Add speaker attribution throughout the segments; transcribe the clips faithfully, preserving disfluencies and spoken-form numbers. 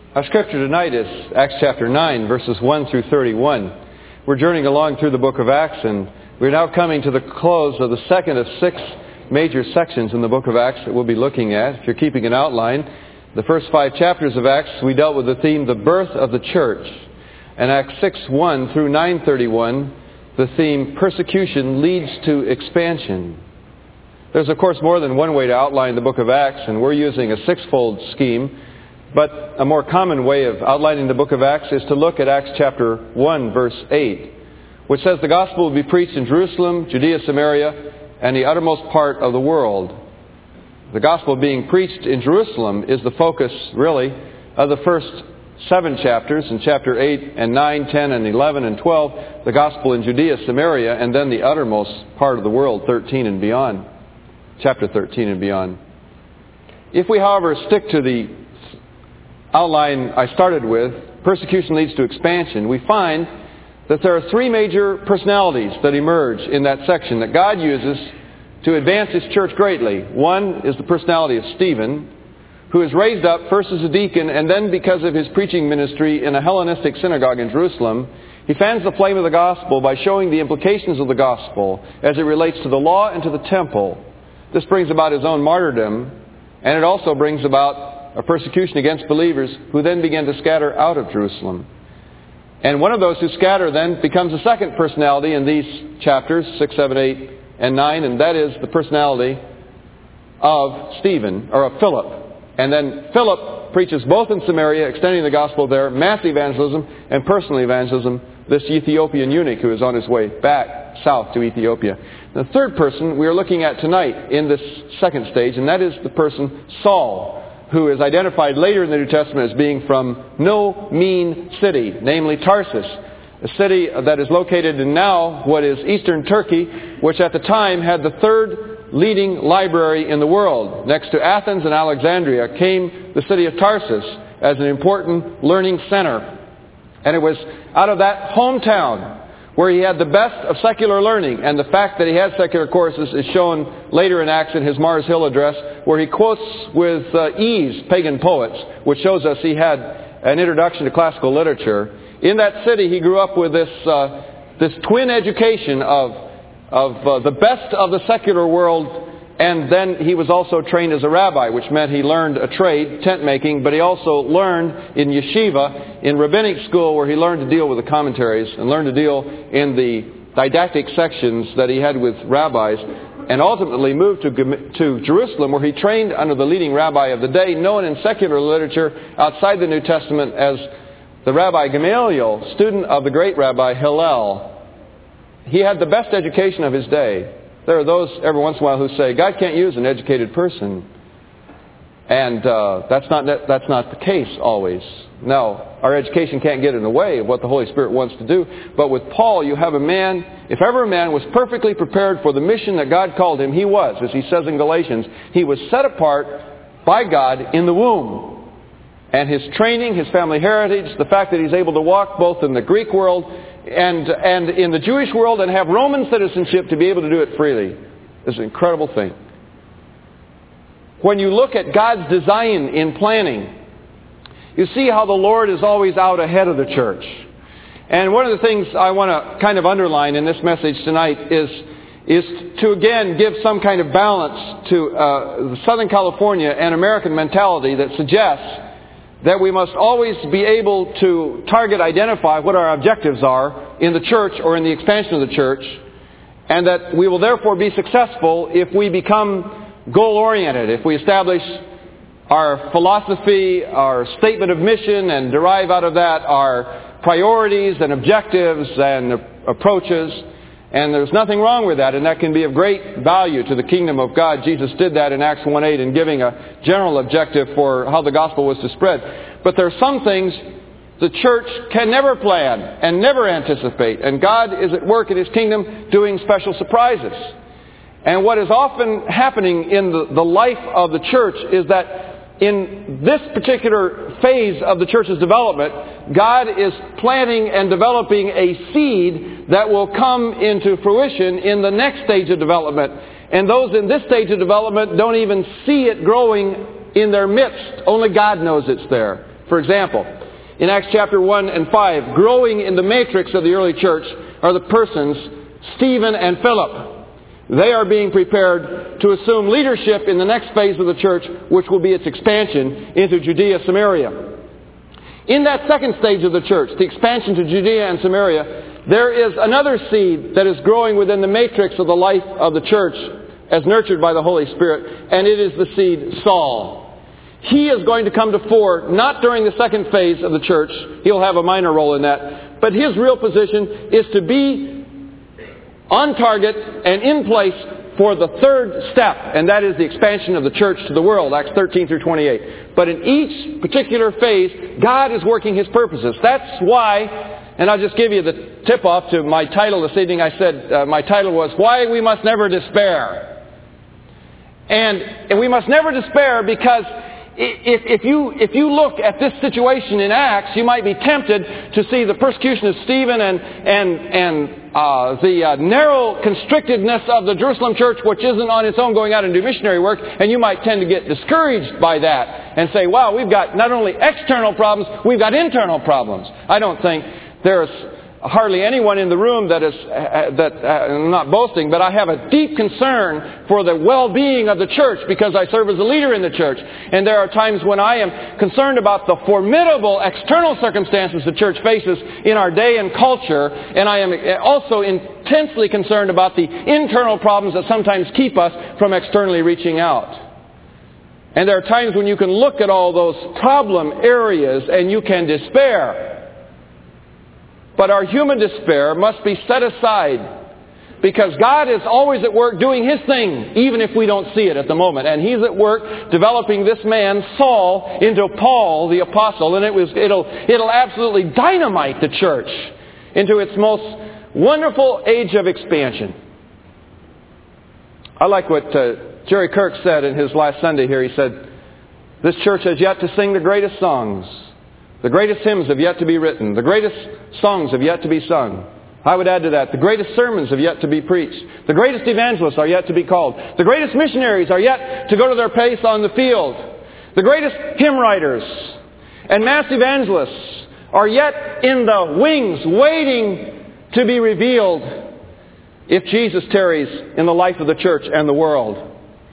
Speaker 1: Our scripture tonight is Acts chapter nine, verses one through thirty-one. We're journeying along through the book of Acts, and we're now coming to the close of the second of six major sections in the book of Acts that we'll be looking at. If you're keeping an outline, the first five chapters of Acts, we dealt with the theme, the birth of the church. And Acts six one through nine thirty-one, the theme, persecution leads to expansion. There's, of course, more than one way to outline the book of Acts, and we're using a sixfold scheme. But a more common way of outlining the book of Acts is to look at Acts chapter one, verse eight, which says the gospel will be preached in Jerusalem, Judea, Samaria, and the uttermost part of the world. The gospel being preached in Jerusalem is the focus, really, of the first seven chapters. In chapter eight and nine, ten and eleven and twelve, the gospel in Judea, Samaria, and then the uttermost part of the world, thirteen and beyond. Chapter thirteen and beyond. If we, however, stick to the outline I started with, persecution leads to expansion, we find that there are three major personalities that emerge in that section that God uses to advance His church greatly. One is the personality of Stephen, who is raised up first as a deacon, and then because of his preaching ministry in a Hellenistic synagogue in Jerusalem, he fans the flame of the gospel by showing the implications of the gospel as it relates to the law and to the temple. This brings about his own martyrdom, and it also brings about a persecution against believers who then begin to scatter out of Jerusalem. And one of those who scatter then becomes a second personality in these chapters, six, seven, eight, and nine, and that is the personality of Stephen, or of Philip. And then Philip preaches both in Samaria, extending the gospel there, mass evangelism and personal evangelism, this Ethiopian eunuch who is on his way back south to Ethiopia. The third person we are looking at tonight in this second stage, and that is the person Saul, who is identified later in the New Testament as being from no mean city, namely Tarsus, a city that is located in now what is eastern Turkey, which at the time had the third leading library in the world. Next to Athens and Alexandria came the city of Tarsus as an important learning center. And it was out of that hometown where he had the best of secular learning. And the fact that he had secular courses is shown later in Acts in his Mars Hill address, where he quotes with uh, ease pagan poets, which shows us he had an introduction to classical literature. In that city, he grew up with this uh, this twin education of, of uh, the best of the secular world, and then he was also trained as a rabbi, which meant he learned a trade, tent making, but he also learned in yeshiva, in rabbinic school, where he learned to deal with the commentaries and learned to deal in the didactic sections that he had with rabbis, and ultimately moved to, to Jerusalem, where he trained under the leading rabbi of the day, known in secular literature outside the New Testament as the Rabbi Gamaliel, student of the great Rabbi Hillel. He had the best education of his day. There are those every once in a while who say, God can't use an educated person. And uh, that's not that's not the case always. No, our education can't get in the way of what the Holy Spirit wants to do. But with Paul, you have a man, if ever a man was perfectly prepared for the mission that God called him, he was. As he says in Galatians, he was set apart by God in the womb. And his training, his family heritage, the fact that he's able to walk both in the Greek world and and in the Jewish world and have Roman citizenship to be able to do it freely is an incredible thing. When you look at God's design in planning, you see how the Lord is always out ahead of the church. And one of the things I want to kind of underline in this message tonight is, is to again give some kind of balance to uh, the Southern California and American mentality that suggests that we must always be able to target, identify what our objectives are in the church or in the expansion of the church, and that we will therefore be successful if we become goal-oriented, if we establish our philosophy, our statement of mission, and derive out of that our priorities and objectives and approaches. And there's nothing wrong with that, and that can be of great value to the kingdom of God. Jesus did that in Acts one eight in giving a general objective for how the gospel was to spread. But there are some things the church can never plan and never anticipate, and God is at work in His kingdom doing special surprises. And what is often happening in the, the life of the church is that in this particular phase of the church's development, God is planting and developing a seed that will come into fruition in the next stage of development. And those in this stage of development don't even see it growing in their midst. Only God knows it's there. For example, in Acts chapter one and five, growing in the matrix of the early church are the persons Stephen and Philip. They are being prepared to assume leadership in the next phase of the church, which will be its expansion into Judea, Samaria. In that second stage of the church, the expansion to Judea and Samaria, there is another seed that is growing within the matrix of the life of the church as nurtured by the Holy Spirit, and it is the seed Saul. He is going to come to fore, not during the second phase of the church. He'll have a minor role in that. But his real position is to be on target and in place for the third step, and that is the expansion of the church to the world, Acts thirteen through twenty-eight. But in each particular phase, God is working His purposes. That's why, and I'll just give you the tip-off to my title this evening. I said uh, my title was, Why We Must Never Despair. And, and we must never despair because If, if, you, if you look at this situation in Acts, you might be tempted to see the persecution of Stephen and, and, and uh, the uh, narrow constrictedness of the Jerusalem church, which isn't on its own going out and do missionary work, and you might tend to get discouraged by that and say, wow, we've got not only external problems, we've got internal problems. I don't think there's hardly anyone in the room that is, uh, that, uh, I'm not boasting, but I have a deep concern for the well-being of the church because I serve as a leader in the church. And there are times when I am concerned about the formidable external circumstances the church faces in our day and culture, and I am also intensely concerned about the internal problems that sometimes keep us from externally reaching out. And there are times when you can look at all those problem areas and you can despair. But our human despair must be set aside because God is always at work doing His thing, even if we don't see it at the moment. And He's at work developing this man, Saul, into Paul the Apostle. And it was, it'll, it'll absolutely dynamite the church into its most wonderful age of expansion. I like what uh, Jerry Kirk said in his last Sunday here. He said, this church has yet to sing the greatest songs. The greatest hymns have yet to be written. The greatest songs have yet to be sung. I would add to that, the greatest sermons have yet to be preached. The greatest evangelists are yet to be called. The greatest missionaries are yet to go to their place on the field. The greatest hymn writers and mass evangelists are yet in the wings waiting to be revealed if Jesus tarries in the life of the church and the world.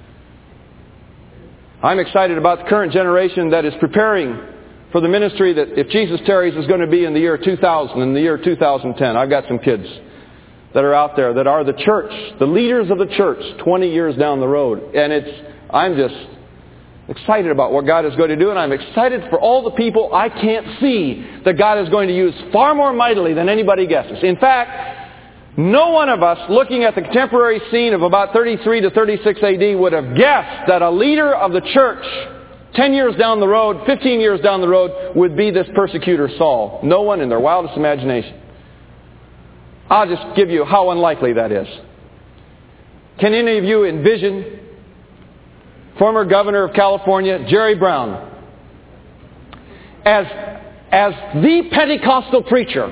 Speaker 1: I'm excited about the current generation that is preparing for the ministry that, if Jesus tarries, is going to be in the year two thousand, in the year two thousand ten. I've got some kids that are out there that are the church, the leaders of the church, twenty years down the road. And it's, I'm just excited about what God is going to do, and I'm excited for all the people I can't see that God is going to use far more mightily than anybody guesses. In fact, no one of us looking at the contemporary scene of about thirty-three to thirty-six A D would have guessed that a leader of the church ten years down the road, fifteen years down the road, would be this persecutor Saul. No one in their wildest imagination. I'll just give you how unlikely that is. Can any of you envision former governor of California, Jerry Brown, as, as the Pentecostal preacher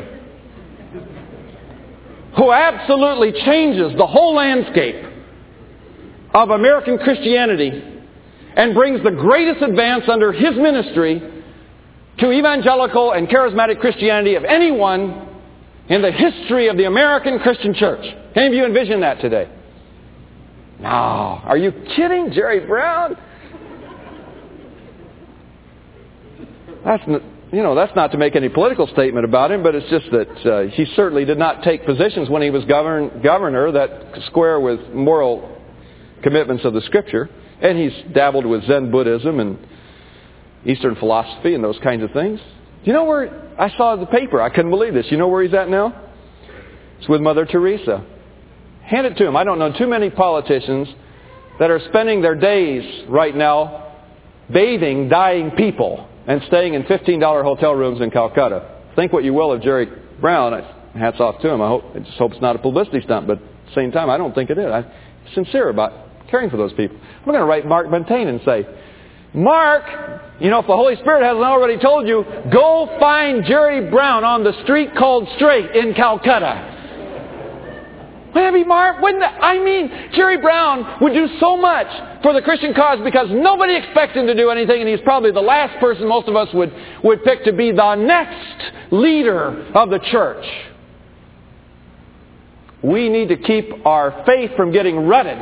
Speaker 1: who absolutely changes the whole landscape of American Christianity and brings the greatest advance under his ministry to evangelical and charismatic Christianity of anyone in the history of the American Christian church? Any of you envision that today? No. Are you kidding, Jerry Brown? That's not, you know, that's not to make any political statement about him, but it's just that uh, he certainly did not take positions when he was govern, governor that square with moral commitments of the Scripture. And he's dabbled with Zen Buddhism and Eastern philosophy and those kinds of things. Do you know where, I saw the paper, I couldn't believe this. You know where he's at now? It's with Mother Teresa. Hand it to him. I don't know too many politicians that are spending their days right now bathing dying people and staying in fifteen dollar hotel rooms in Calcutta. Think what you will of Jerry Brown. Hats off to him. I hope, I just hope it's not a publicity stunt, but at the same time, I don't think it is. I'm sincere about caring for those people. I'm going to write Mark Bentane and say, Mark, you know, if the Holy Spirit hasn't already told you, go find Jerry Brown on the street called Straight in Calcutta. Wouldn't that be Marv? Wouldn't that, I mean, Jerry Brown would do so much for the Christian cause because nobody expects him to do anything, and he's probably the last person most of us would, would pick to be the next leader of the church. We need to keep our faith from getting rutted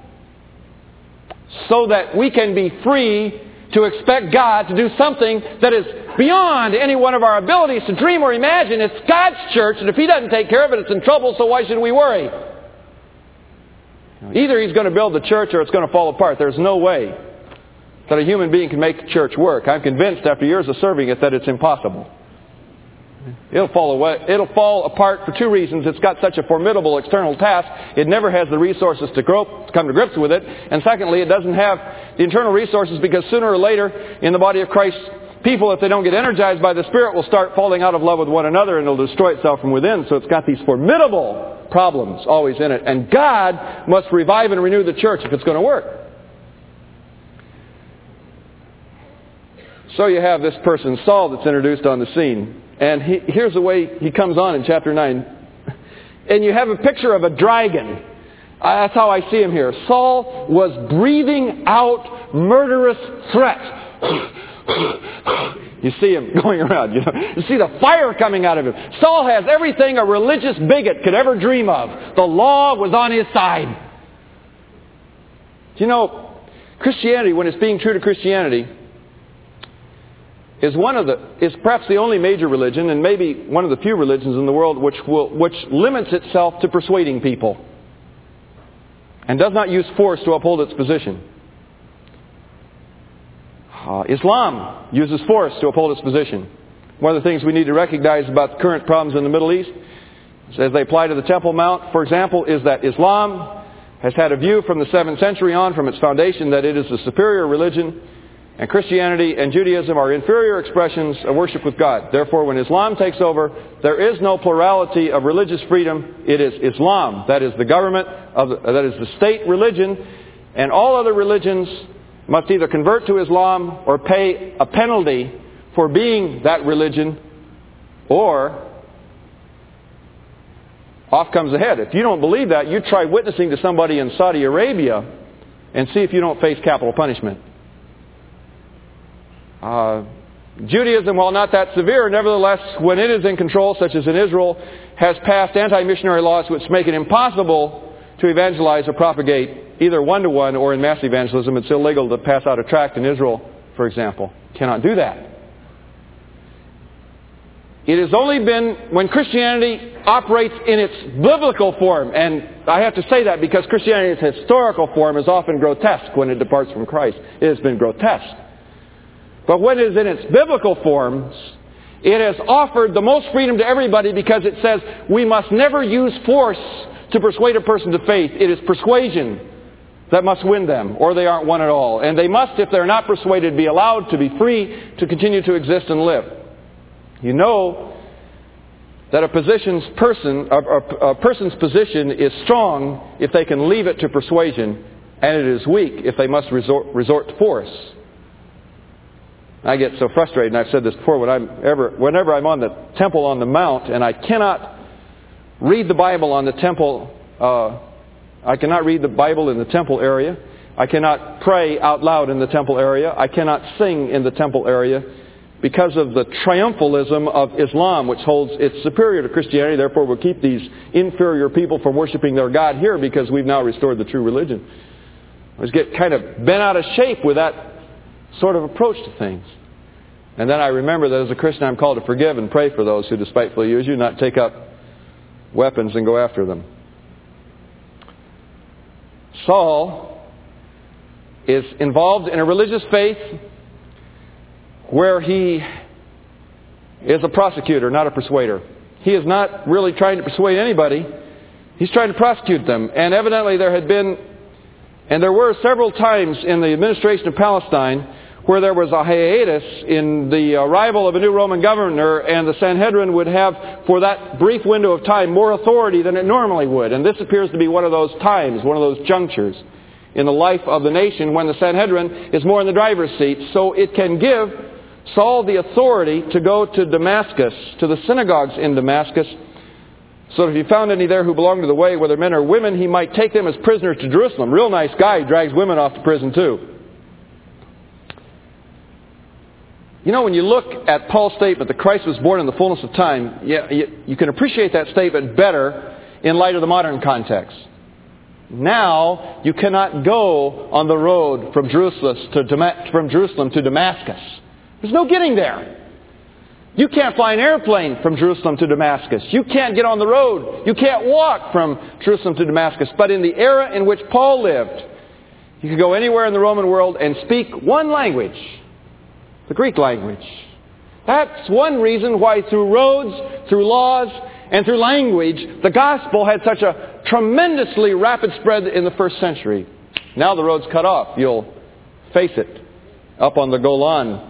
Speaker 1: so that we can be free to expect God to do something that is beyond any one of our abilities to dream or imagine. It's God's church, and if He doesn't take care of it, it's in trouble, so why should we worry? Either He's going to build the church or it's going to fall apart. There's no way that a human being can make the church work. I'm convinced after years of serving it that it's impossible. It'll fall away. It'll fall apart for two reasons. It's got such a formidable external task. It never has the resources to, grow, to come to grips with it. And secondly, it doesn't have the internal resources because sooner or later in the body of Christ, people, if they don't get energized by the Spirit, will start falling out of love with one another and it'll destroy itself from within. So it's got these formidable problems always in it. And God must revive and renew the church if it's going to work. So you have this person, Saul, that's introduced on the scene. And he, here's the way he comes on in chapter nine. And you have a picture of a dragon. Uh, that's how I see him here. Saul was breathing out murderous threats. You see him going around. You know, you see the fire coming out of him. Saul has everything a religious bigot could ever dream of. The law was on his side. You know, Christianity, when it's being true to Christianity, is one of the is perhaps the only major religion, and maybe one of the few religions in the world which will which limits itself to persuading people and does not use force to uphold its position. Uh, Islam uses force to uphold its position. One of the things we need to recognize about the current problems in the Middle East, as they apply to the Temple Mount, for example, is that Islam has had a view from the seventh century on, from its foundation, that it is the superior religion. And Christianity and Judaism are inferior expressions of worship with God. Therefore, when Islam takes over, there is no plurality of religious freedom. It is Islam. That is the government, of the, that is the state religion. And all other religions must either convert to Islam or pay a penalty for being that religion, or off comes the head. If you don't believe that, you try witnessing to somebody in Saudi Arabia and see if you don't face capital punishment. Uh, Judaism, while not that severe, nevertheless, when it is in control, such as in Israel, has passed anti-missionary laws which make it impossible to evangelize or propagate either one-to-one or in mass evangelism. It's illegal to pass out a tract in Israel, for example. Cannot do that. It has only been when Christianity operates in its biblical form, and I have to say that because Christianity's historical form is often grotesque when it departs from Christ. It has been grotesque. But when it is in its biblical forms, it has offered the most freedom to everybody because it says we must never use force to persuade a person to faith. It is persuasion that must win them, or they aren't won at all. And they must, if they're not persuaded, be allowed to be free to continue to exist and live. You know that a position's person, a, a, a person's position is strong if they can leave it to persuasion, and it is weak if they must resort, resort to force. I get so frustrated, and I've said this before, when I'm ever, whenever I'm on the Temple on the Mount, and I cannot read the Bible on the temple, uh, I cannot read the Bible in the temple area. I cannot pray out loud in the temple area. I cannot sing in the temple area because of the triumphalism of Islam, which holds it's superior to Christianity, therefore will keep these inferior people from worshiping their God here because we've now restored the true religion. I just get kind of bent out of shape with that sort of approach to things. And then I remember that as a Christian I'm called to forgive and pray for those who despitefully use you, not take up weapons and go after them. Saul is involved in a religious faith where he is a prosecutor, not a persuader. He is not really trying to persuade anybody. He's trying to prosecute them. And evidently there had been, and there were several times in the administration of Palestine where there was a hiatus in the arrival of a new Roman governor, and the Sanhedrin would have, for that brief window of time, more authority than it normally would. And this appears to be one of those times, one of those junctures in the life of the nation when the Sanhedrin is more in the driver's seat. So it can give Saul the authority to go to Damascus, to the synagogues in Damascus, so that if he found any there who belonged to the way, whether men or women, he might take them as prisoners to Jerusalem. Real nice guy. He drags women off to prison too. You know, when you look at Paul's statement that Christ was born in the fullness of time, you, you, you can appreciate that statement better in light of the modern context. Now, you cannot go on the road from Jerusalem to, Dam- from Jerusalem to Damascus. There's no getting there. You can't fly an airplane from Jerusalem to Damascus. You can't get on the road. You can't walk from Jerusalem to Damascus. But in the era in which Paul lived, you could go anywhere in the Roman world and speak one language, the Greek language. That's one reason why through roads, through laws, and through language, the gospel had such a tremendously rapid spread in the first century. Now the road's cut off. You'll face it up on the Golan.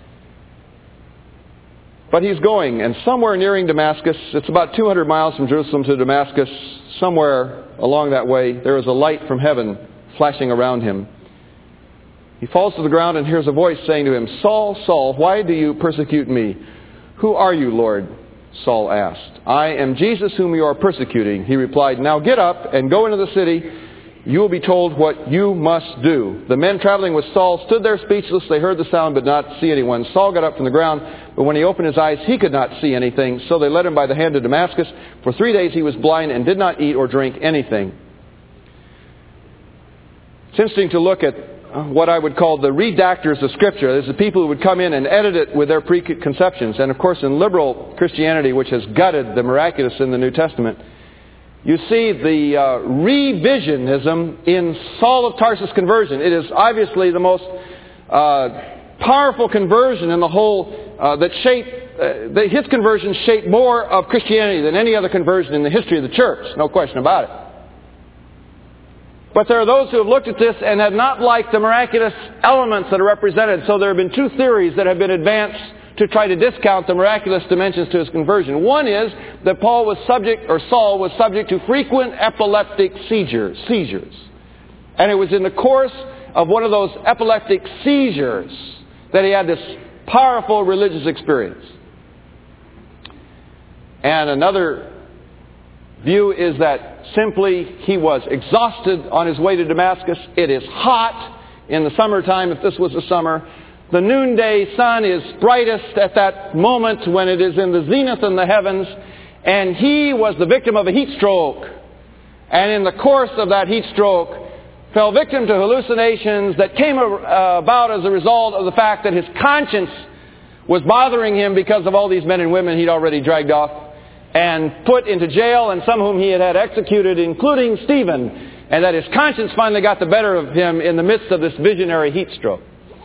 Speaker 1: But he's going, and somewhere nearing Damascus, it's about two hundred miles from Jerusalem to Damascus, somewhere along that way, there is a light from heaven flashing around him. He falls to the ground and hears a voice saying to him, "Saul, Saul, why do you persecute me? Who are you, Lord?" Saul asked. "I am Jesus whom you are persecuting." He replied, "Now get up and go into the city. You will be told what you must do." The men traveling with Saul stood there speechless. They heard the sound but did not see anyone. Saul got up from the ground, but when he opened his eyes, he could not see anything. So they led him by the hand to Damascus. For three days he was blind and did not eat or drink anything. It's interesting to look at what I would call the redactors of Scripture. There's the people who would come in and edit it with their preconceptions. And of course in liberal Christianity, which has gutted the miraculous in the New Testament, you see the uh, revisionism in Saul of Tarsus' conversion. It is obviously the most uh, powerful conversion in the whole, uh, that shaped, uh, that his conversion shaped more of Christianity than any other conversion in the history of the church. No question about it. But there are those who have looked at this and have not liked the miraculous elements that are represented. So there have been two theories that have been advanced to try to discount the miraculous dimensions to his conversion. One is that Paul was subject, or Saul was subject to frequent epileptic seizures. seizures. And it was in the course of one of those epileptic seizures that he had this powerful religious experience. And another view is that simply he was exhausted on his way to Damascus. It is hot in the summertime, if this was the summer. The noonday sun is brightest at that moment when it is in the zenith in the heavens. And he was the victim of a heat stroke. And in the course of that heat stroke, fell victim to hallucinations that came about as a result of the fact that his conscience was bothering him because of all these men and women he'd already dragged off and put into jail, and some whom he had had executed, including Stephen, and that his conscience finally got the better of him in the midst of this visionary heat stroke.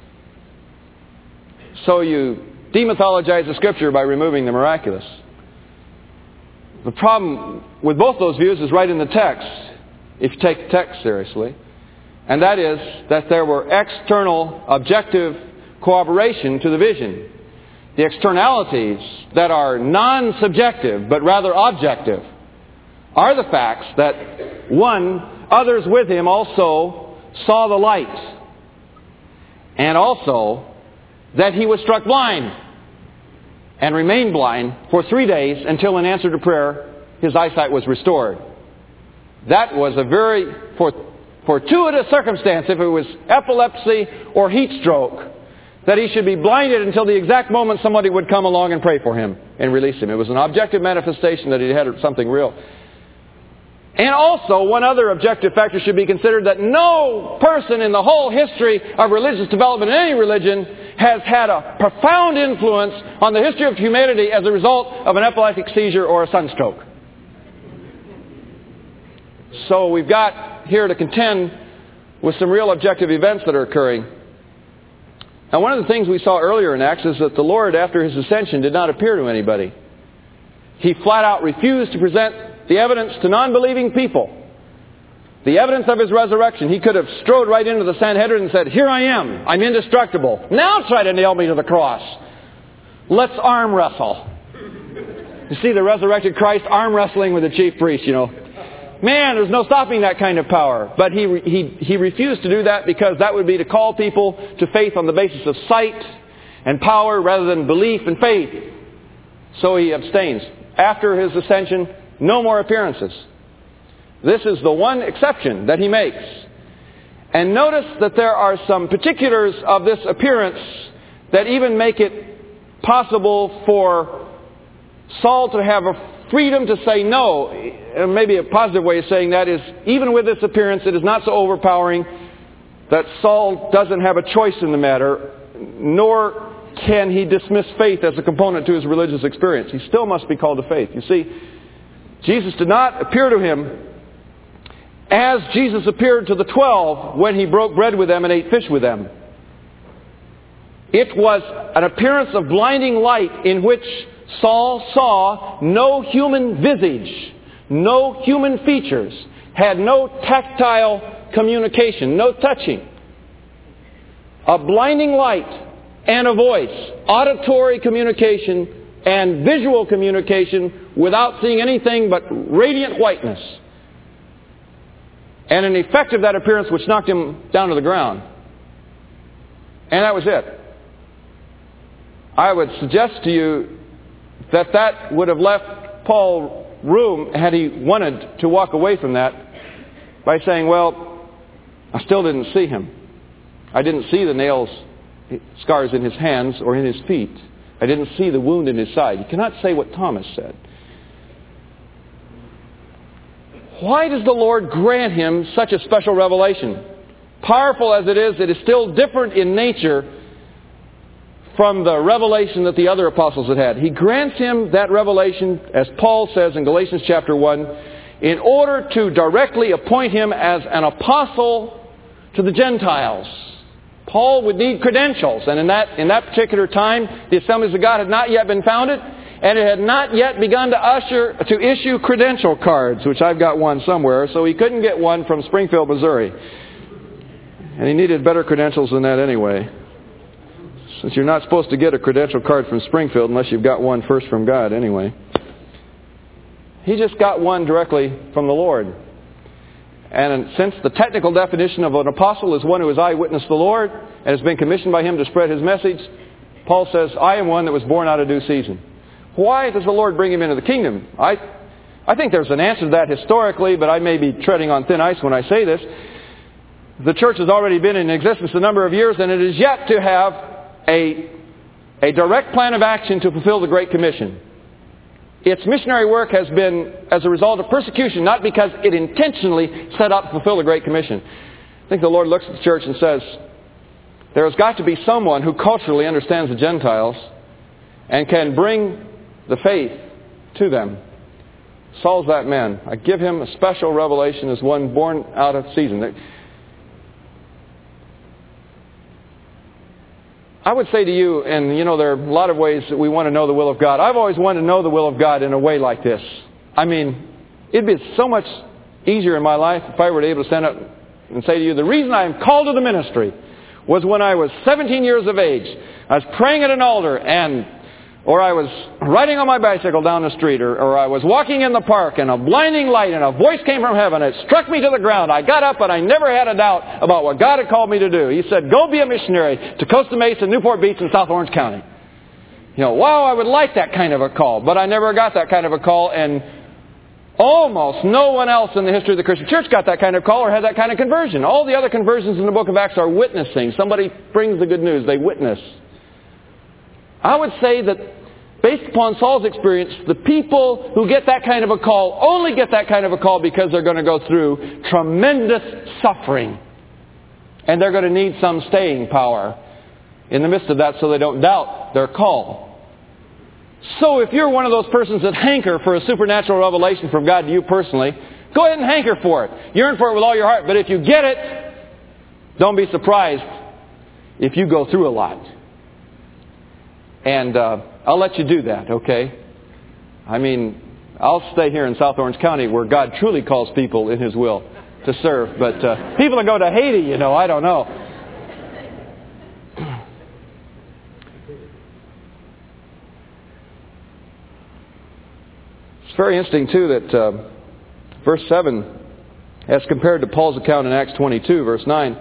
Speaker 1: So you demythologize the Scripture by removing the miraculous. The problem with both those views is right in the text, if you take the text seriously, and that is that there were external, objective corroboration to the vision. The externalities that are non-subjective, but rather objective, are the facts that, one, others with him also saw the light, and also that he was struck blind and remained blind for three days until, in answer to prayer, his eyesight was restored. That was a very fortuitous circumstance, if it was epilepsy or heat stroke, that he should be blinded until the exact moment somebody would come along and pray for him and release him. It was an objective manifestation that he had something real. And also, one other objective factor should be considered, that no person in the whole history of religious development in any religion has had a profound influence on the history of humanity as a result of an epileptic seizure or a sunstroke. So we've got here to contend with some real objective events that are occurring. Now, one of the things we saw earlier in Acts is that the Lord, after his ascension, did not appear to anybody. He flat out refused to present the evidence to non-believing people. The evidence of his resurrection. He could have strode right into the Sanhedrin and said, "Here I am. I'm indestructible. Now try to nail me to the cross. Let's arm wrestle." You see the resurrected Christ arm wrestling with the chief priest, you know. Man, there's no stopping that kind of power. But he, he, he refused to do that because that would be to call people to faith on the basis of sight and power rather than belief and faith. So he abstains. After his ascension, no more appearances. This is the one exception that he makes. And notice that there are some particulars of this appearance that even make it possible for Saul to have a freedom to say no. And maybe a positive way of saying that is, even with this appearance, it is not so overpowering that Saul doesn't have a choice in the matter, nor can he dismiss faith as a component to his religious experience. He still must be called to faith. You see, Jesus did not appear to him as Jesus appeared to the twelve when he broke bread with them and ate fish with them. It was an appearance of blinding light in which Saul saw no human visage, no human features, had no tactile communication, no touching. A blinding light and a voice, auditory communication and visual communication without seeing anything but radiant whiteness. And an effect of that appearance which knocked him down to the ground. And that was it. I would suggest to you that that would have left Paul room, had he wanted to walk away from that, by saying, well, I still didn't see him. I didn't see the nails, scars in his hands or in his feet. I didn't see the wound in his side. You cannot say what Thomas said. Why does the Lord grant him such a special revelation? Powerful as it is, it is still different in nature from the revelation that the other apostles had had. He grants him that revelation, as Paul says in Galatians chapter one, in order to directly appoint him as an apostle to the Gentiles. Paul would need credentials, and in that, in that particular time, the Assemblies of God had not yet been founded, and it had not yet begun to usher to issue credential cards, which I've got one somewhere, so he couldn't get one from Springfield, Missouri. And he needed better credentials than that anyway, since you're not supposed to get a credential card from Springfield unless you've got one first from God anyway. He just got one directly from the Lord. And since the technical definition of an apostle is one who has eyewitnessed the Lord and has been commissioned by him to spread his message, Paul says, I am one that was born out of due season. Why does the Lord bring him into the kingdom? I, I think there's an answer to that historically, but I may be treading on thin ice when I say this. The church has already been in existence a number of years, and it is yet to have a, a direct plan of action to fulfill the Great Commission. Its missionary work has been as a result of persecution, not because it intentionally set out to fulfill the Great Commission. I think the Lord looks at the church and says, there has got to be someone who culturally understands the Gentiles and can bring the faith to them. Saul's that man. I give him a special revelation as one born out of season. I would say to you, and you know, there are a lot of ways that we want to know the will of God. I've always wanted to know the will of God in a way like this. I mean, it'd be so much easier in my life if I were able to stand up and say to you, the reason I am called to the ministry was when I was seventeen years of age. I was praying at an altar, and or I was riding on my bicycle down the street, or, or I was walking in the park, and a blinding light and a voice came from heaven. It struck me to the ground. I got up, and I never had a doubt about what God had called me to do. He said, go be a missionary to Costa Mesa, Newport Beach, and South Orange County. You know, wow, I would like that kind of a call, but I never got that kind of a call, and almost no one else in the history of the Christian church got that kind of call or had that kind of conversion. All the other conversions in the book of Acts are witnessing. Somebody brings the good news. They witness. I would say that based upon Saul's experience, the people who get that kind of a call only get that kind of a call because they're going to go through tremendous suffering. And they're going to need some staying power in the midst of that so they don't doubt their call. So if you're one of those persons that hanker for a supernatural revelation from God to you personally, go ahead and hanker for it. Yearn for it with all your heart. But if you get it, don't be surprised if you go through a lot. And uh, I'll let you do that, okay? I mean, I'll stay here in South Orange County where God truly calls people in His will to serve. But uh, people that go to Haiti, you know, I don't know. It's very interesting, too, that uh, verse seven, as compared to Paul's account in Acts twenty-two, verse nine,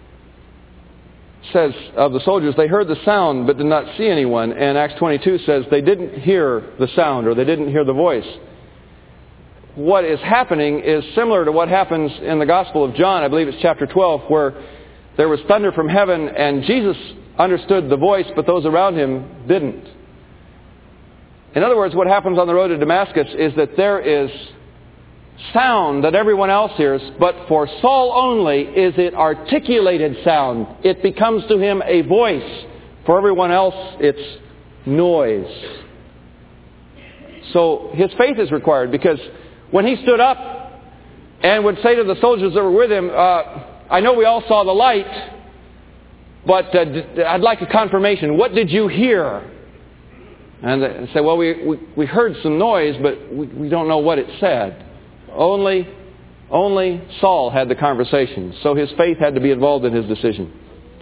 Speaker 1: says of the soldiers, they heard the sound but did not see anyone. And Acts twenty-two says they didn't hear the sound or they didn't hear the voice. what is happening is similar to what happens in the Gospel of John. I believe it's chapter twelve, where there was thunder from heaven and Jesus understood the voice, but those around him didn't. In other words, what happens on the road to Damascus is that there is sound that everyone else hears, but for Saul only is it articulated sound. It becomes to him a voice. For everyone else, it's noise. So his faith is required, because when he stood up and would say to the soldiers that were with him, uh, I know we all saw the light, but uh, d- I'd like a confirmation. What did you hear? And they say, well, we, we, we heard some noise, but we, we don't know what it said. Only, only Saul had the conversation. So his faith had to be involved in his decision.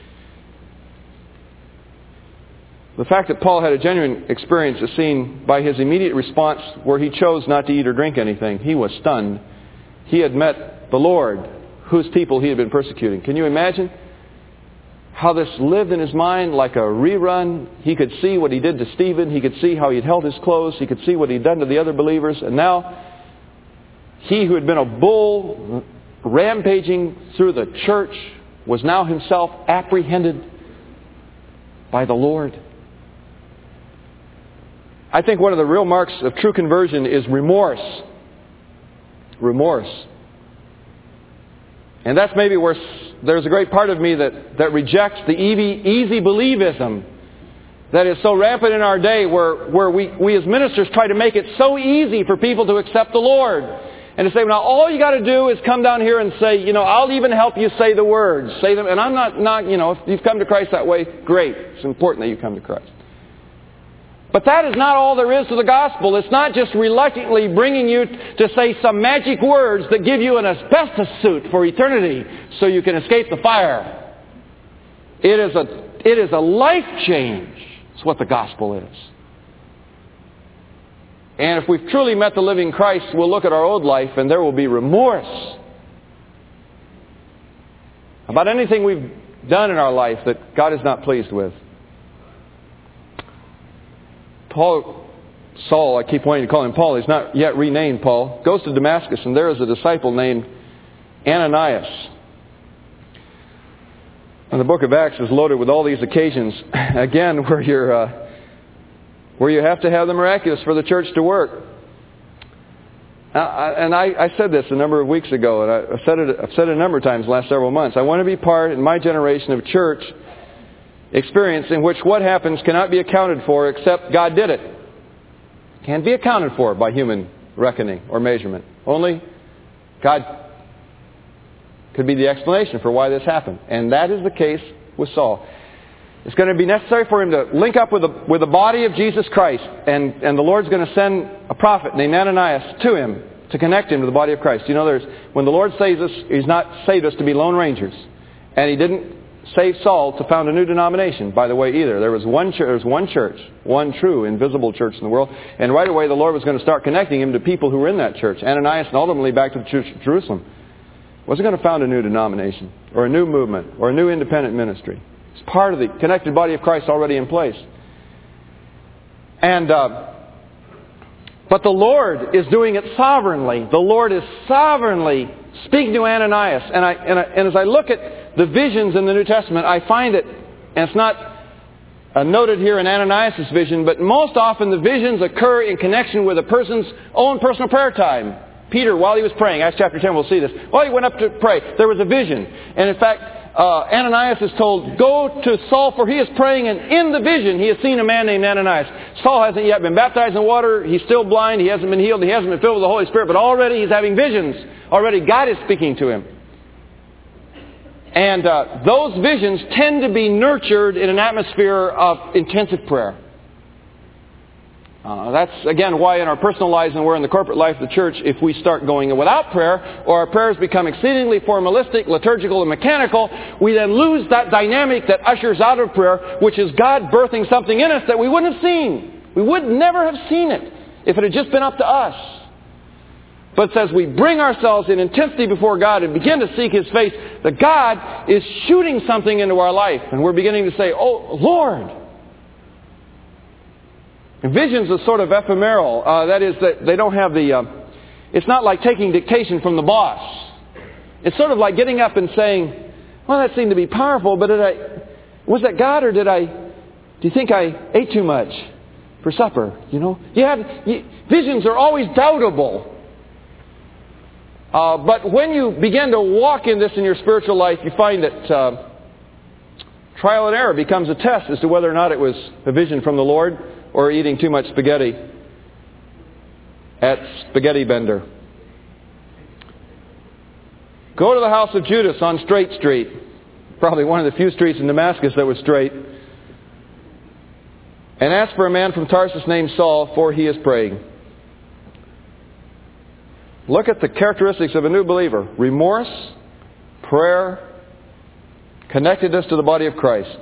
Speaker 1: The fact that Paul had a genuine experience is seen by his immediate response, where he chose not to eat or drink anything. He was stunned. He had met the Lord, whose people he had been persecuting. Can you imagine how this lived in his mind like a rerun? He could see what he did to Stephen. He could see how he'd held his clothes. He could see what he'd done to the other believers. And now, he who had been a bull rampaging through the church was now himself apprehended by the Lord. I think one of the real marks of true conversion is remorse. Remorse. And that's maybe where there's a great part of me that, that rejects the easy, easy believism that is so rampant in our day, where, where we, we as ministers try to make it so easy for people to accept the Lord. And to say, now all you got to do is come down here and say, you know, I'll even help you say the words. Say them. And I'm not, not, you know, if you've come to Christ that way, great. It's important that you come to Christ. But that is not all there is to the gospel. It's not just reluctantly bringing you to say some magic words that give you an asbestos suit for eternity so you can escape the fire. It is a, it is a life change. It's what the gospel is. And if we've truly met the living Christ, we'll look at our old life and there will be remorse about anything we've done in our life that God is not pleased with. Paul, Saul, I keep wanting to call him Paul, he's not yet renamed Paul, goes to Damascus, and there is a disciple named Ananias. And the book of Acts is loaded with all these occasions, again, where you're, uh, where you have to have the miraculous for the church to work. Uh, I, and I, I said this a number of weeks ago, and I, I've said it, I've said it a number of times the last several months. I want to be part, in my generation, of church experience in which what happens cannot be accounted for except God did it. Can't be accounted for by human reckoning or measurement. Only God could be the explanation for why this happened. And that is the case with Saul. It's going to be necessary for him to link up with the, with the body of Jesus Christ. And, and the Lord's going to send a prophet named Ananias to him to connect him to the body of Christ. You know, there's when the Lord saves us, He's not saved us to be lone rangers. And He didn't save Saul to found a new denomination, by the way, either. There was one church, there was one church, one true, invisible church in the world. And right away the Lord was going to start connecting him to people who were in that church. Ananias, and ultimately back to the church of Jerusalem. Wasn't going to found a new denomination, or a new movement, or a new independent ministry. It's part of the connected body of Christ already in place. And, uh, but the Lord is doing it sovereignly. The Lord is sovereignly speaking to Ananias. And, I, and, I, and as I look at the visions in the New Testament, I find it, and it's not uh, noted here in Ananias' vision, but most often the visions occur in connection with a person's own personal prayer time. Peter, while he was praying, Acts chapter ten, we'll see this. While he went up to pray, there was a vision. And in fact, uh, Ananias is told, go to Saul, for he is praying, and in the vision he has seen a man named Ananias. Saul hasn't yet been baptized in water. He's still blind. He hasn't been healed. He hasn't been filled with the Holy Spirit. But already he's having visions. Already God is speaking to him. And uh, those visions tend to be nurtured in an atmosphere of intensive prayer. Uh, that's, again, why in our personal lives and we're in the corporate life of the church, if we start going without prayer, or our prayers become exceedingly formalistic, liturgical, and mechanical, we then lose that dynamic that ushers out of prayer, which is God birthing something in us that we wouldn't have seen. We would never have seen it if it had just been up to us. But as we bring ourselves in intensity before God and begin to seek His face, that God is shooting something into our life. And we're beginning to say, oh, Lord. And visions are sort of ephemeral. Uh, that is, that they don't have the, uh, it's not like taking dictation from the boss. It's sort of like getting up and saying, well, that seemed to be powerful, but did I, was that God, or did I, do you think I ate too much for supper? You know, you have, you, visions are always doubtable. Uh, but when you begin to walk in this in your spiritual life, you find that uh, trial and error becomes a test as to whether or not it was a vision from the Lord or eating too much spaghetti at Spaghetti Bender. Go to the house of Judas on Straight Street. Probably one of the few streets in Damascus that was straight. And ask for a man from Tarsus named Saul, for he is praying. Look at the characteristics of a new believer. Remorse, prayer, connectedness to the body of Christ.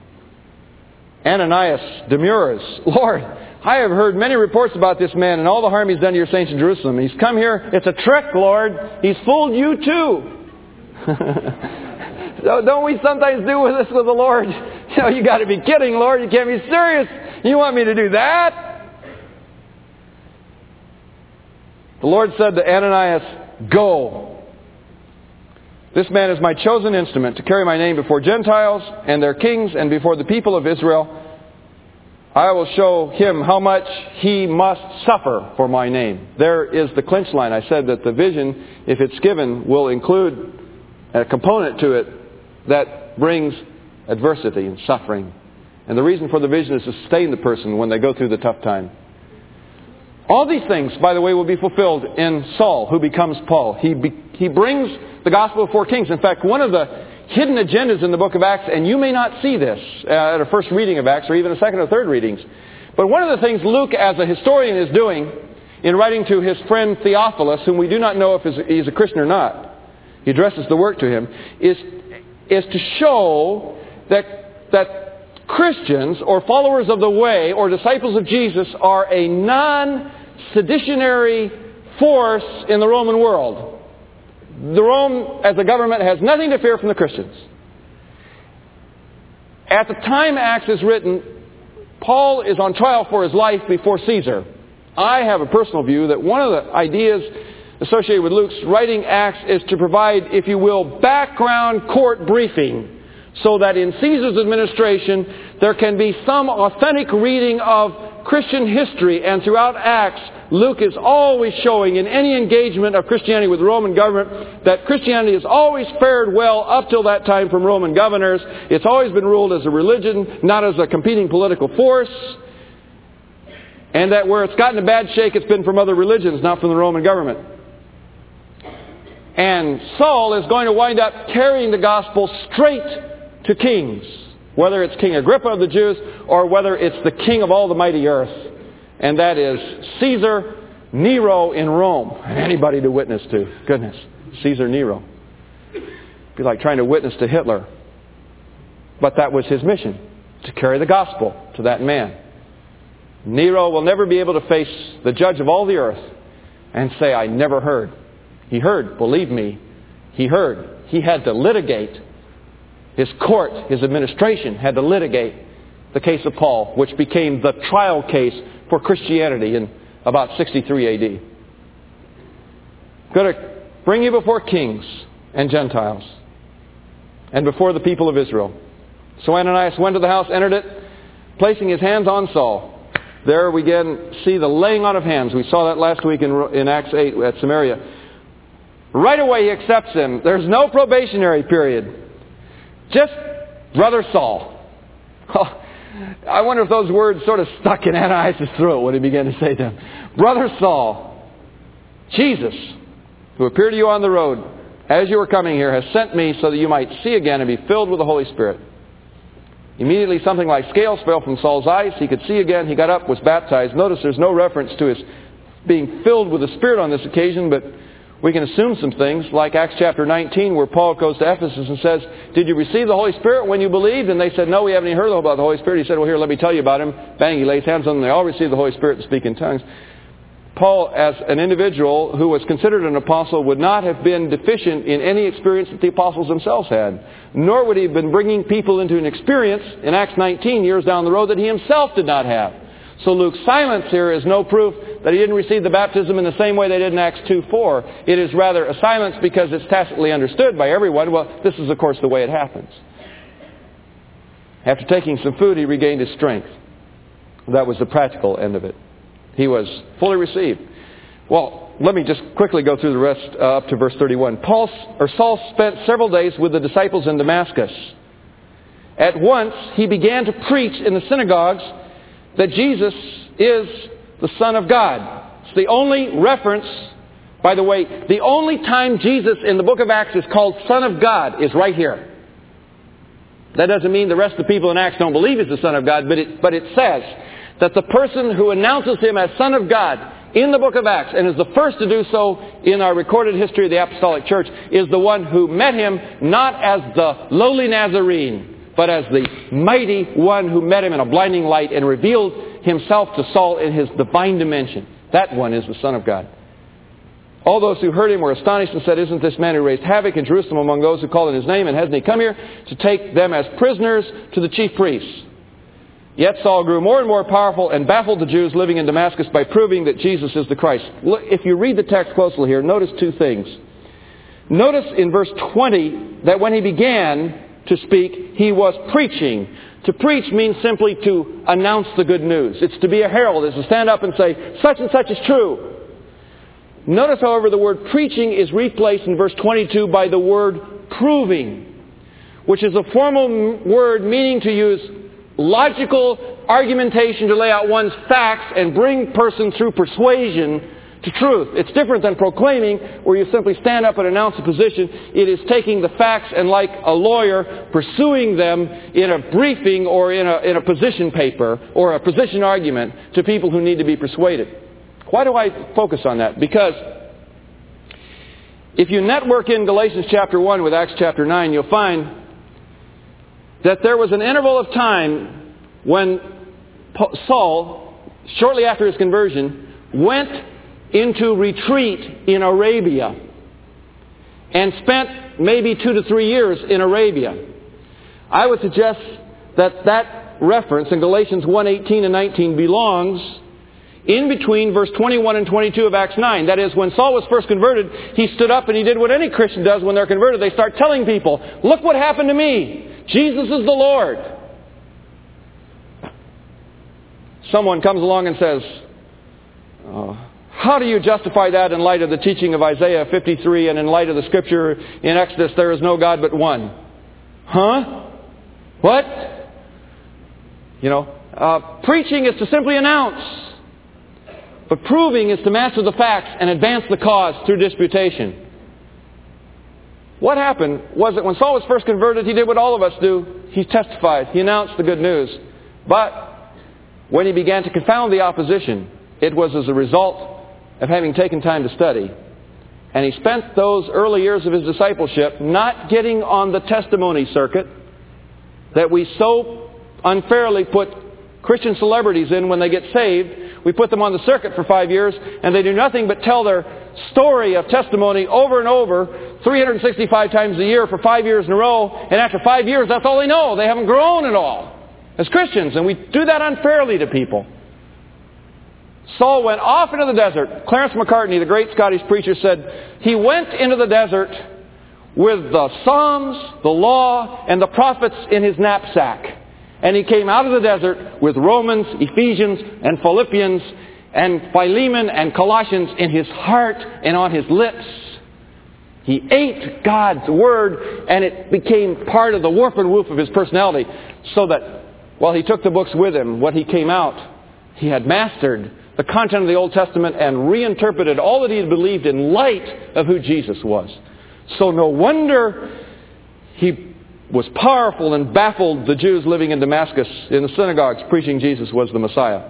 Speaker 1: Ananias demurs. Lord, I have heard many reports about this man and all the harm he's done to your saints in Jerusalem. He's come here. It's a trick, Lord. He's fooled you too. So don't we sometimes do with this with the Lord? You know, you got to be kidding, Lord. You can't be serious. You want me to do that? The Lord said to Ananias, go. This man is my chosen instrument to carry my name before Gentiles and their kings and before the people of Israel. I will show him how much he must suffer for my name. There is the clinch line. I said that the vision, if it's given, will include a component to it that brings adversity and suffering. And the reason for the vision is to sustain the person when they go through the tough time. All these things, by the way, will be fulfilled in Saul, who becomes Paul. He be, he brings the gospel before kings. In fact, one of the hidden agendas in the book of Acts, and you may not see this uh, at a first reading of Acts or even a second or third readings, but one of the things Luke, as a historian, is doing in writing to his friend Theophilus, whom we do not know if he's a Christian or not, he addresses the work to him, is, is to show that, that Christians or followers of the way or disciples of Jesus are a non-seditionary force in the Roman world. The Rome, as a government, has nothing to fear from the Christians. At the time Acts is written, Paul is on trial for his life before Caesar. I have a personal view that one of the ideas associated with Luke's writing Acts is to provide, if you will, background court briefing, so that in Caesar's administration there can be some authentic reading of Christian history. And throughout Acts, Luke is always showing in any engagement of Christianity with the Roman government that Christianity has always fared well up till that time from Roman governors. It's always been ruled as a religion, not as a competing political force. And that where it's gotten a bad shake, it's been from other religions, not from the Roman government. And Saul is going to wind up carrying the gospel straight to kings, whether it's King Agrippa of the Jews or whether it's the king of all the mighty earth, and that is Caesar Nero in Rome. Anybody to witness to. Goodness, Caesar Nero. It'd be like trying to witness to Hitler. But that was his mission, to carry the gospel to that man. Nero will never be able to face the judge of all the earth and say, I never heard. He heard, believe me, he heard. He had to litigate. His court, his administration, had to litigate the case of Paul, which became the trial case for Christianity in about sixty-three A D. Going to bring you before kings and Gentiles and before the people of Israel. So Ananias went to the house, entered it, placing his hands on Saul. There we again see the laying on of hands. We saw that last week in, in Acts eight at Samaria. Right away he accepts him. There's no probationary period. Just Brother Saul. Oh, I wonder if those words sort of stuck in Ananias' throat when he began to say them. Brother Saul, Jesus, who appeared to you on the road as you were coming here, has sent me so that you might see again and be filled with the Holy Spirit. Immediately something like scales fell from Saul's eyes. He could see again. He got up, was baptized. Notice there's no reference to his being filled with the Spirit on this occasion, but we can assume some things, like Acts chapter nineteen, where Paul goes to Ephesus and says, did you receive the Holy Spirit when you believed? And they said, no, we haven't even heard about the Holy Spirit. He said, well, here, let me tell you about him. Bang, he lays hands on them. They all received the Holy Spirit and speak in tongues. Paul, as an individual who was considered an apostle, would not have been deficient in any experience that the apostles themselves had. Nor would he have been bringing people into an experience in Acts nineteen, years down the road, that he himself did not have. So Luke's silence here is no proof that he didn't receive the baptism in the same way they did in Acts two four. It is rather a silence because it's tacitly understood by everyone. Well, this is, of course, the way it happens. After taking some food, he regained his strength. That was the practical end of it. He was fully received. Well, let me just quickly go through the rest uh, up to verse thirty-one. Paul, or Saul spent several days with the disciples in Damascus. At once, he began to preach in the synagogues that Jesus is the Son of God. It's the only reference, by the way, the only time Jesus in the book of Acts is called Son of God is right here. That doesn't mean the rest of the people in Acts don't believe He's the Son of God, but it, but it says that the person who announces Him as Son of God in the book of Acts, and is the first to do so in our recorded history of the Apostolic Church, is the one who met Him not as the lowly Nazarene, but as the mighty one who met Him in a blinding light and revealed Himself to Saul in His divine dimension. That one is the Son of God. All those who heard Him were astonished and said, "Isn't this man who raised havoc in Jerusalem among those who call in His name? And hasn't He come here to take them as prisoners to the chief priests?" Yet Saul grew more and more powerful and baffled the Jews living in Damascus by proving that Jesus is the Christ. Look, if you read the text closely here, notice two things. Notice in verse twenty that when he began to speak, he was preaching. To preach means simply to announce the good news. It's to be a herald. It's to stand up and say, such and such is true. Notice, however, the word preaching is replaced in verse twenty-two by the word proving, which is a formal word meaning to use logical argumentation to lay out one's facts and bring persons through persuasion to truth. It's different than proclaiming, where you simply stand up and announce a position. It is taking the facts and, like a lawyer, pursuing them in a briefing or in a, in a position paper or a position argument to people who need to be persuaded. Why do I focus on that? Because if you network in Galatians chapter one with Acts chapter nine, you'll find that there was an interval of time when Saul, shortly after his conversion, went into retreat in Arabia and spent maybe two to three years in Arabia. I would suggest that that reference in Galatians one eighteen and nineteen belongs in between verse twenty-one and twenty-two of Acts nine. That is, when Saul was first converted, he stood up and he did what any Christian does when they're converted. They start telling people, look what happened to me. Jesus is the Lord. Someone comes along and says, oh, how do you justify that in light of the teaching of Isaiah fifty-three and in light of the scripture in Exodus, there is no God but one? Huh? What? You know, uh, preaching is to simply announce. But proving is to master the facts and advance the cause through disputation. What happened was that when Saul was first converted, he did what all of us do. He testified. He announced the good news. But when he began to confound the opposition, it was as a result of having taken time to study. And he spent those early years of his discipleship not getting on the testimony circuit that we so unfairly put Christian celebrities in when they get saved. We put them on the circuit for five years, and they do nothing but tell their story of testimony over and over, three hundred sixty-five times a year for five years in a row. And after five years, that's all they know. They haven't grown at all as Christians, and we do that unfairly to people. Saul went off into the desert. Clarence McCartney, the great Scottish preacher, said he went into the desert with the Psalms, the law, and the prophets in his knapsack. And he came out of the desert with Romans, Ephesians, and Philippians, and Philemon and Colossians in his heart and on his lips. He ate God's Word, and it became part of the warp and woof of his personality, so that while he took the books with him, when he came out, he had mastered the content of the Old Testament and reinterpreted all that he had believed in light of who Jesus was. So no wonder he was powerful and baffled the Jews living in Damascus in the synagogues preaching Jesus was the Messiah.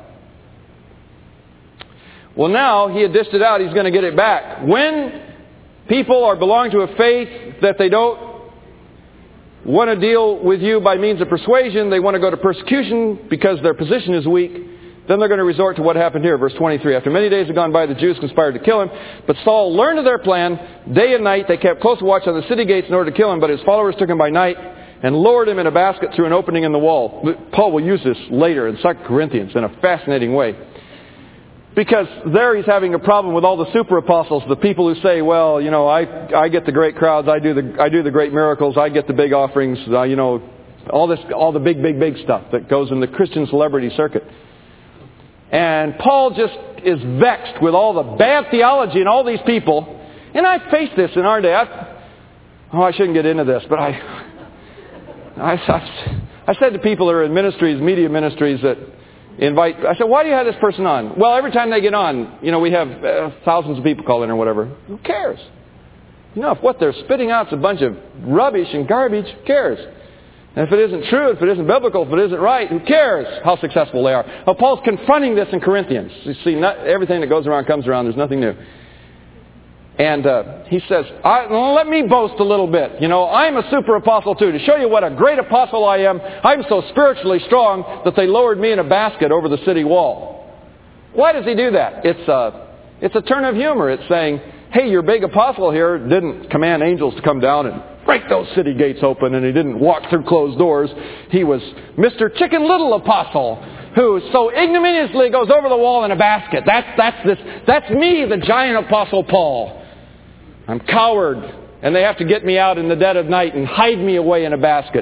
Speaker 1: Well, now he had dished it out. He's going to get it back. When people are belonging to a faith that they don't want to deal with you by means of persuasion, they want to go to persecution because their position is weak, then they're going to resort to what happened here, verse twenty-three. After many days had gone by, the Jews conspired to kill him. But Saul learned of their plan. Day and night they kept close watch on the city gates in order to kill him. But his followers took him by night and lowered him in a basket through an opening in the wall. Paul will use this later in Second Corinthians in a fascinating way. Because there he's having a problem with all the super apostles, the people who say, well, you know, I I get the great crowds, I do the I do the great miracles, I get the big offerings, uh, you know, all this, all the big, big, big stuff that goes in the Christian celebrity circuit. And Paul just is vexed with all the bad theology and all these people. And I face this in our day. I, oh, I shouldn't get into this, but I, I, I, I said to people that are in ministries, media ministries that invite, I said, why do you have this person on? Well, every time they get on, you know, we have uh, thousands of people call in or whatever. Who cares? You know, if what they're spitting out is a bunch of rubbish and garbage, who cares? And if it isn't true, if it isn't biblical, if it isn't right, who cares how successful they are? Well, Paul's confronting this in Corinthians. You see, not everything that goes around comes around. There's nothing new. And uh, he says, I, let me boast a little bit. You know, I'm a super apostle too. To show you what a great apostle I am, I'm so spiritually strong that they lowered me in a basket over the city wall. Why does he do that? It's a, it's a turn of humor. It's saying, hey, your big apostle here didn't command angels to come down and break those city gates open, and he didn't walk through closed doors. He was Mister Chicken Little Apostle, who so ignominiously goes over the wall in a basket. That's, that's, this, that's me, the giant apostle Paul. I'm coward, and they have to get me out in the dead of night and hide me away in a basket.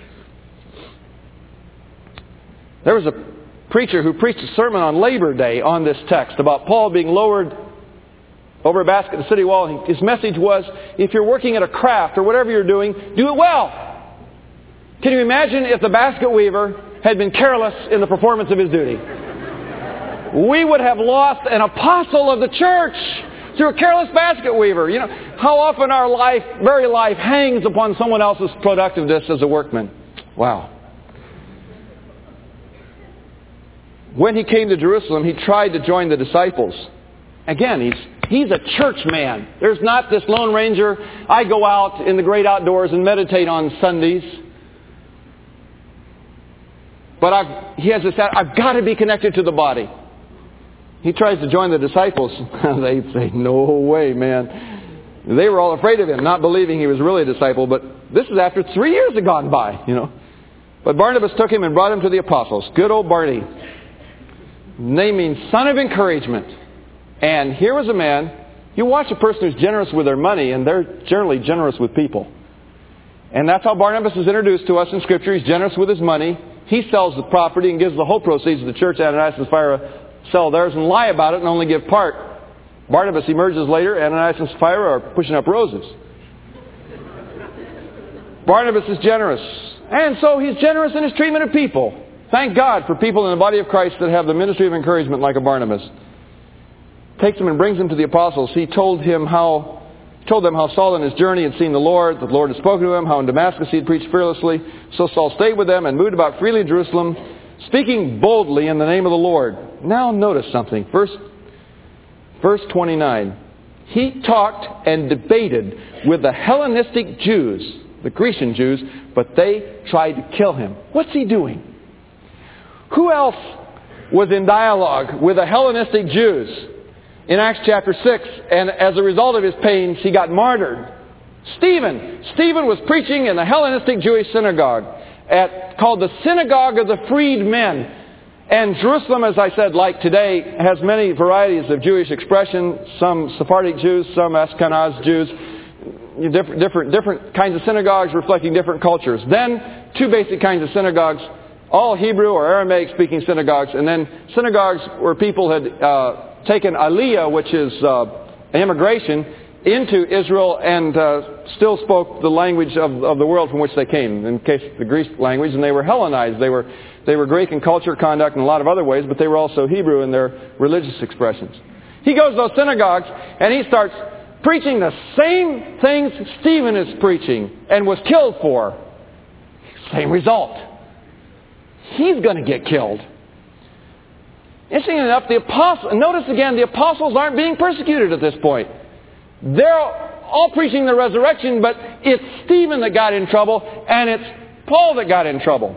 Speaker 1: There was a preacher who preached a sermon on Labor Day on this text about Paul being lowered over a basket at the city wall. His message was, if you're working at a craft or whatever you're doing, do it well. Can you imagine if the basket weaver had been careless in the performance of his duty? We would have lost an apostle of the church through a careless basket weaver. You know, how often our life, very life, hangs upon someone else's productiveness as a workman. Wow. When he came to Jerusalem, he tried to join the disciples. Again, he's he's a church man. There's not this Lone Ranger, I go out in the great outdoors and meditate on Sundays. But I've, he has this, I've got to be connected to the body. He tries to join the disciples. They say, no way, man. They were all afraid of him, not believing he was really a disciple. But this is after three years had gone by, you know. But Barnabas took him and brought him to the apostles. Good old Barney. Name means son of encouragement. And here was a man, you watch a person who's generous with their money, and they're generally generous with people. And that's how Barnabas is introduced to us in Scripture. He's generous with his money. He sells the property and gives the whole proceeds to the church. Ananias and Sapphira sell theirs and lie about it and only give part. Barnabas emerges later. Ananias and Sapphira are pushing up roses. Barnabas is generous. And so he's generous in his treatment of people. Thank God for people in the body of Christ that have the ministry of encouragement like a Barnabas. Takes him and brings him to the apostles. He told him how, told them how Saul in his journey had seen the Lord, that the Lord had spoken to him, how in Damascus he had preached fearlessly. So Saul stayed with them and moved about freely in Jerusalem, speaking boldly in the name of the Lord. Now notice something. Verse, verse twenty-nine. He talked and debated with the Hellenistic Jews, the Grecian Jews, but they tried to kill him. What's he doing? Who else was in dialogue with the Hellenistic Jews? In Acts chapter six, and as a result of his pains, he got martyred. Stephen. Stephen was preaching in the Hellenistic Jewish synagogue at, called the Synagogue of the Freedmen. And Jerusalem, as I said, like today, has many varieties of Jewish expression. Some Sephardic Jews, some Ashkenaz Jews. Different, different, different kinds of synagogues reflecting different cultures. Then, two basic kinds of synagogues. All Hebrew or Aramaic-speaking synagogues. And then synagogues where people had Uh, taken aliyah, which is uh, immigration, into Israel and uh, still spoke the language of, of the world from which they came. In case the Greek language, and they were Hellenized. They were they were Greek in culture, conduct, and a lot of other ways, but they were also Hebrew in their religious expressions. He goes to those synagogues and he starts preaching the same things Stephen is preaching and was killed for. Same result. He's going to get killed. Interesting enough, the apostles, notice again, the apostles aren't being persecuted at this point. They're all preaching the resurrection, but it's Stephen that got in trouble, and it's Paul that got in trouble.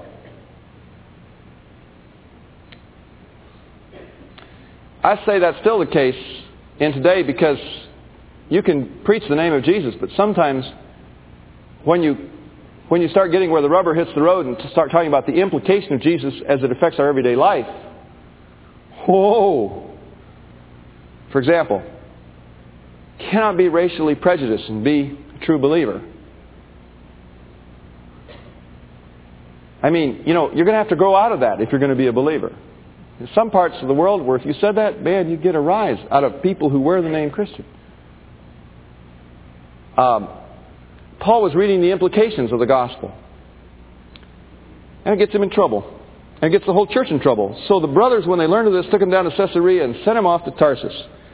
Speaker 1: I say that's still the case in today because you can preach the name of Jesus, but sometimes when you when you start getting where the rubber hits the road and to start talking about the implication of Jesus as it affects our everyday life, whoa, for example, cannot be racially prejudiced and be a true believer. I mean, you know, you're going to have to grow out of that if you're going to be a believer. In some parts of the world where if you said that, man, you'd get a rise out of people who wear the name Christian. Um, Paul was reading the implications of the gospel. And it gets him in trouble. And it gets the whole church in trouble. So the brothers, when they learned of this, took him down to Caesarea and sent him off to Tarsus.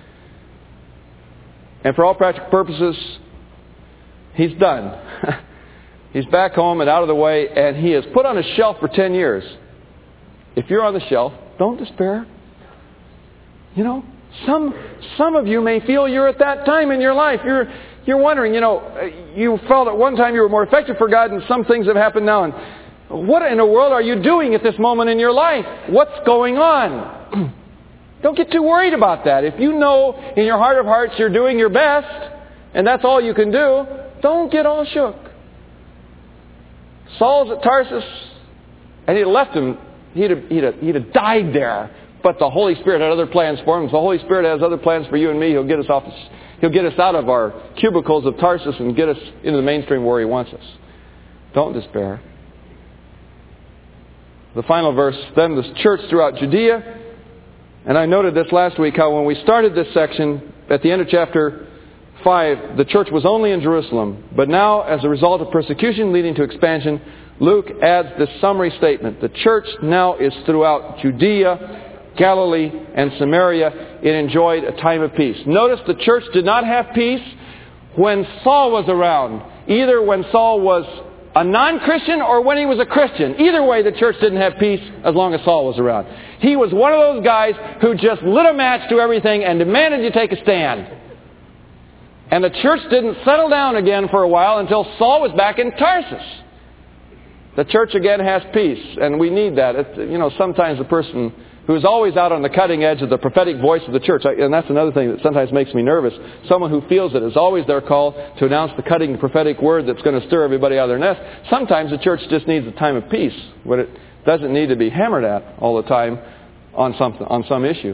Speaker 1: And for all practical purposes, he's done. He's back home and out of the way, and he is put on a shelf for ten years. If you're on the shelf, don't despair. You know, some some of you may feel you're at that time in your life. You're you're wondering, you know, you felt at one time you were more effective for God, and some things have happened now. And what in the world are you doing at this moment in your life? What's going on? Don't get too worried about that. If you know in your heart of hearts you're doing your best, and that's all you can do, don't get all shook. Saul's at Tarsus, and he'd left him. He'd have, he'd, have, he'd have died there. But the Holy Spirit had other plans for him. If the Holy Spirit has other plans for you and me, He'll get us off. He'll get us out of our cubicles of Tarsus and get us into the mainstream where He wants us. Don't despair. The final verse, then the church throughout Judea. And I noted this last week, how when we started this section, at the end of chapter five, the church was only in Jerusalem. But now, as a result of persecution leading to expansion, Luke adds this summary statement. The church now is throughout Judea, Galilee, and Samaria. It enjoyed a time of peace. Notice the church did not have peace when Saul was around. Either when Saul was a non-Christian or when he was a Christian. Either way, the church didn't have peace as long as Saul was around. He was one of those guys who just lit a match to everything and demanded you take a stand. And the church didn't settle down again for a while until Saul was back in Tarsus. The church again has peace, and we need that. It's, you know, sometimes the person who's always out on the cutting edge of the prophetic voice of the church, and that's another thing that sometimes makes me nervous, someone who feels it is always their call to announce the cutting prophetic word that's going to stir everybody out of their nest. Sometimes the church just needs a time of peace, but it doesn't need to be hammered at all the time on something, on some issue.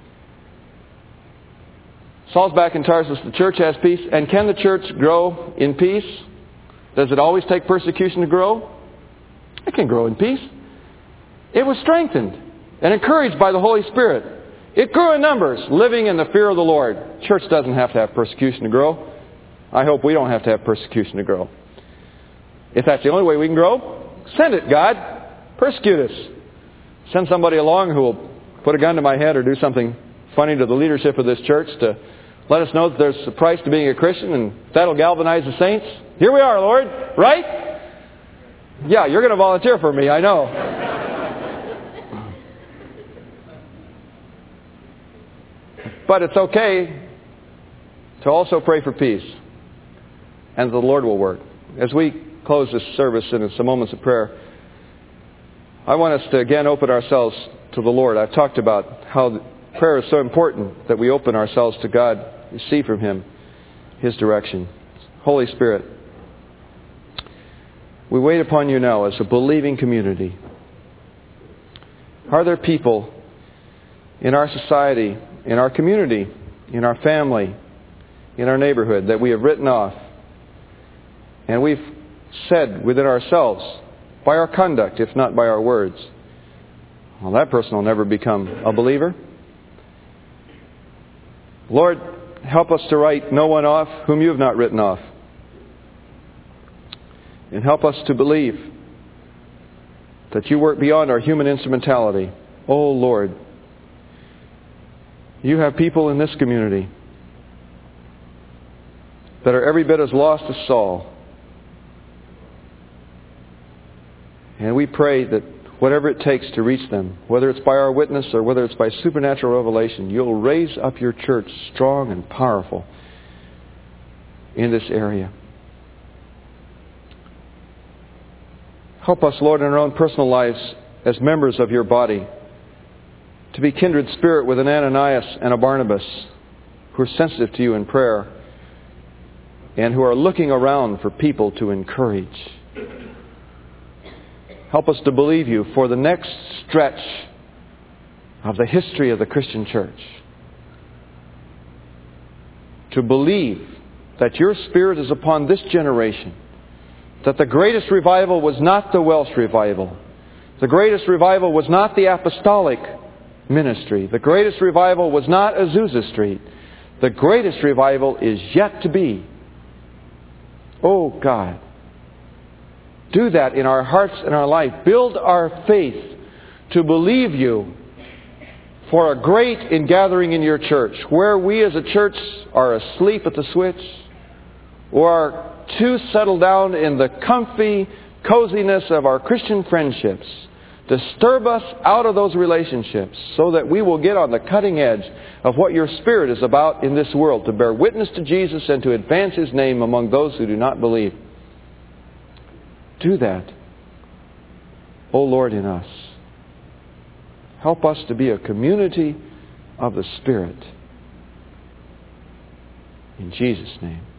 Speaker 1: Saul's back in Tarsus. The church has peace. And can the church grow in peace? Does it always take persecution to grow? It can grow in peace. It was strengthened and encouraged by the Holy Spirit. It grew in numbers, living in the fear of the Lord. Church doesn't have to have persecution to grow. I hope we don't have to have persecution to grow. If that's the only way we can grow, send it, God. Persecute us. Send somebody along who will put a gun to my head or do something funny to the leadership of this church to let us know that there's a price to being a Christian, and that'll galvanize the saints. Here we are, Lord. Right? Yeah, you're going to volunteer for me, I know. But it's okay to also pray for peace, and the Lord will work. As we close this service in some moments of prayer, I want us to again open ourselves to the Lord. I've talked about how prayer is so important that we open ourselves to God, receive from Him His direction. Holy Spirit, we wait upon You now as a believing community. Are there people in our society, in our community, in our family, in our neighborhood that we have written off, and we've said within ourselves, by our conduct, if not by our words, well, that person will never become a believer? Lord, help us to write no one off whom You have not written off. And help us to believe that You work beyond our human instrumentality. Oh, Lord, You have people in this community that are every bit as lost as Saul. And we pray that whatever it takes to reach them, whether it's by our witness or whether it's by supernatural revelation, You'll raise up Your church strong and powerful in this area. Help us, Lord, in our own personal lives as members of Your body to be kindred spirit with an Ananias and a Barnabas who are sensitive to You in prayer and who are looking around for people to encourage. Help us to believe You for the next stretch of the history of the Christian church. to believe that your Spirit is upon this generation, that the greatest revival was not the Welsh revival. The greatest revival was not the apostolic ministry. The greatest revival was not Azusa Street. The greatest revival is yet to be. Oh God, do that in our hearts and our life. Build our faith to believe you for a great ingathering in your church, where we as a church are asleep at the switch or are too settled down in the comfy coziness of our Christian friendships. Disturb us out of those relationships so that we will get on the cutting edge of what your Spirit is about in this world, to bear witness to Jesus and to advance His name among those who do not believe. Do that, O Lord, in us. Help us to be a community of the Spirit. In Jesus' name.